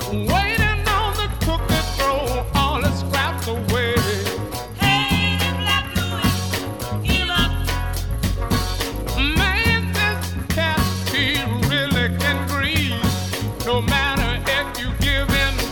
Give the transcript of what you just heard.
waiting on the cook to throw all the scraps away. Hey, Black Louie, heal up. Man, this cat, he really can breathe. No matter if you give in